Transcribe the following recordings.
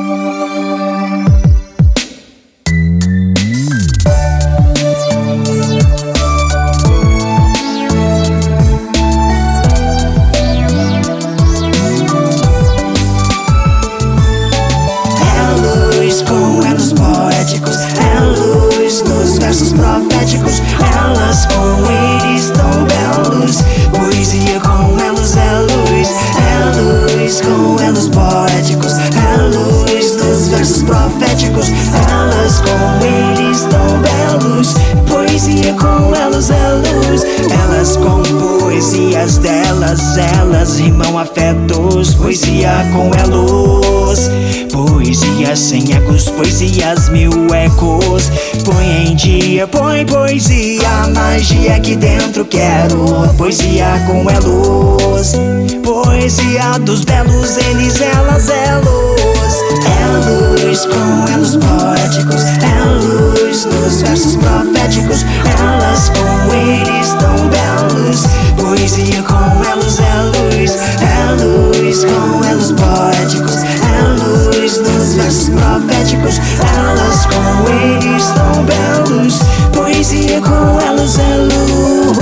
Versos proféticos, elas com íris tão belos. Poesia com elos é luz, com elos poéticos. É luz dos versos proféticos, elas com íris tão belos. Poesia com elos é luz, elas com poesias delas, elas rimam afetos. Poesia com elos, poesias sem ecos, poesias mil ecos. Põe em dia, põe poesia, a magia aqui dentro quero. Poesia com elos, poesia dos belos, eles, elas, elos. É luz com elos poéticos, é luz dos versos proféticos. Elas com íris tão belos. Poesia com elos é luz com elos poéticos. É luz dos versos proféticos. Elas com íris tão belos. Poesia com elos é luz.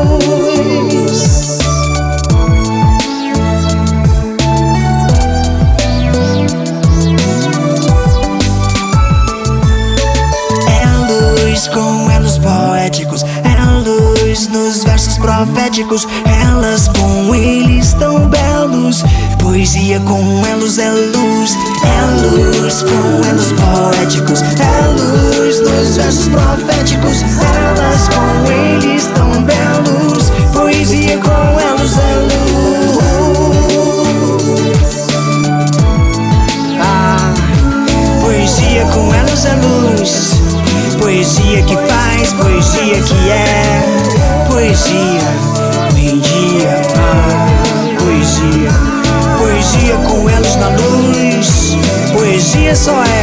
Com elos poéticos, é luz nos versos proféticos. Elas com eles tão belos. Poesia com elos é luz com elos poéticos. É luz nos versos proféticos. Elas com eles tão belos. Poesia com elos é luz. Poesia com elos é luz. Poesia que faz, poesia que é. Poesia, em dia, poesia. Poesia com elos na luz. Poesia só é.